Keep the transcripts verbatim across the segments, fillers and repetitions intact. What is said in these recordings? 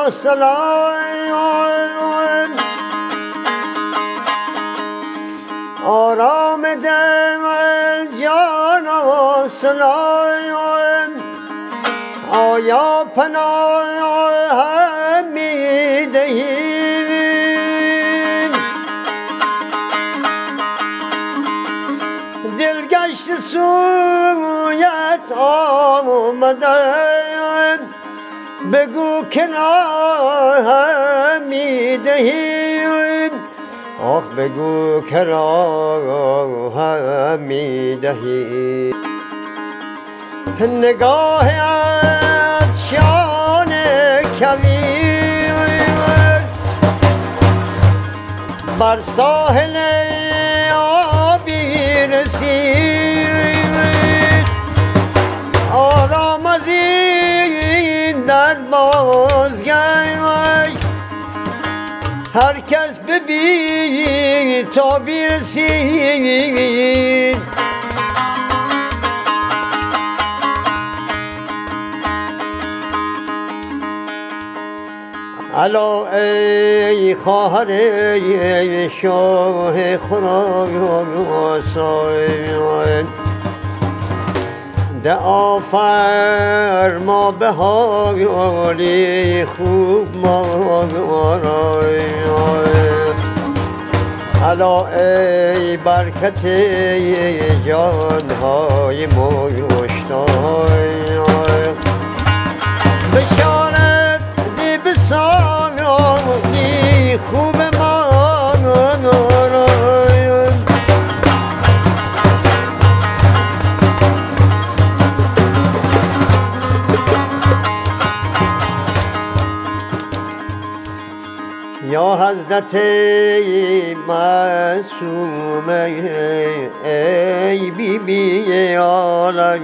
سلام آرام دل جان و سلام آیا پناه می دهیم دلگشت سویت آمدم بگو که راه می دهیم آخ بگو که راه می دهیم نگاه از شان کویر بر ساحل آبی رسید آرام از این در بازگشت هر کس ببین تا برسید الا ای خواهر شاه خراسان دعا فرما به حالی خوب ما را الا ای برکت جانهای مشتاق بشارت دی بسانی خوب ما یا حضرت معصوم ای بی بی عالم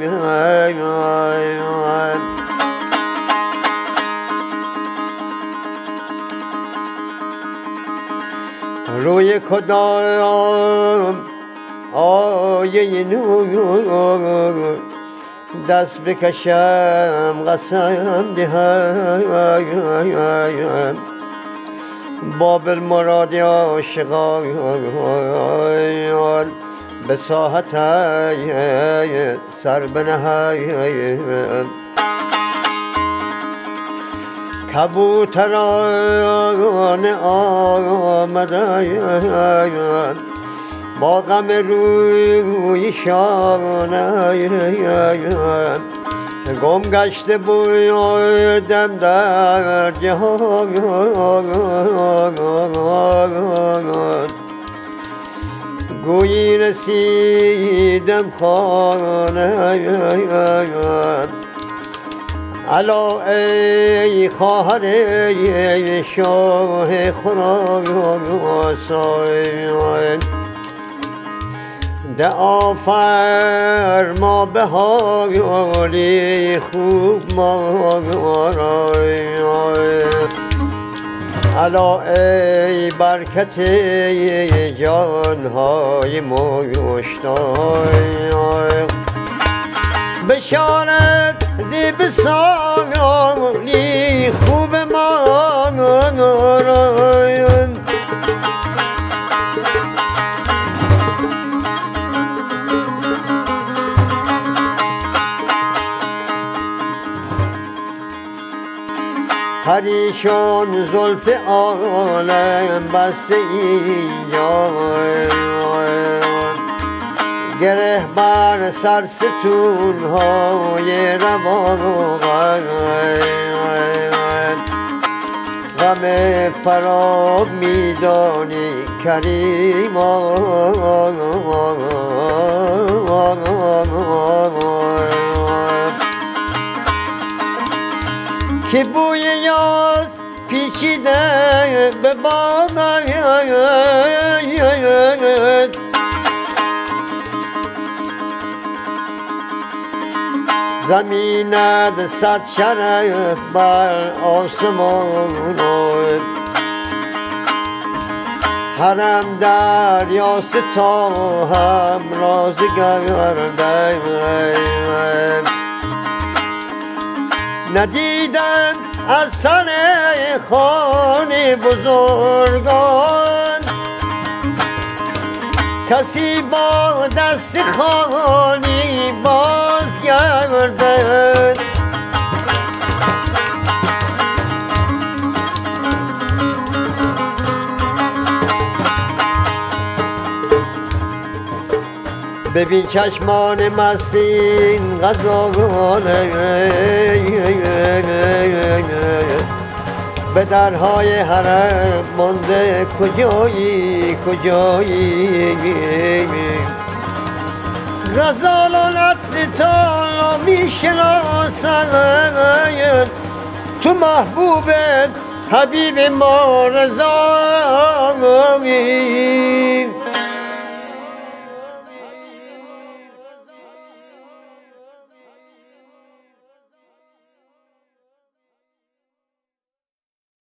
روی کدام آیه نور دست بکشم قسم دهم باب المراد عاشقان به ساحت سر بنهم کبوتران آمدند با غم رویشان گم گشته بودم در جهان گویی رسیدم خانه الا ای خواهر شاه خراسان دعا فرما به حالی خوب ما را الا ای برکت جانهای مشتاق بشارت دی بسانی خوب ما را پریشان زلف عالم بسته اینجا گره بر سر ستون های روان غم فراق میدانی کریم که بوی یاس پیچیده به باغ زمینت صد شرف بر آسمان حرم دریاست تا هم راز گردم ندیدم از سر خانه بزرگان کسی با دست خالی بازگردد. ببین چشمان مستین غزاله به درهای حرم مانده کجایی کجایی غزالان عطر تا میشناسند تو محبوبت حبیب ما رضایی.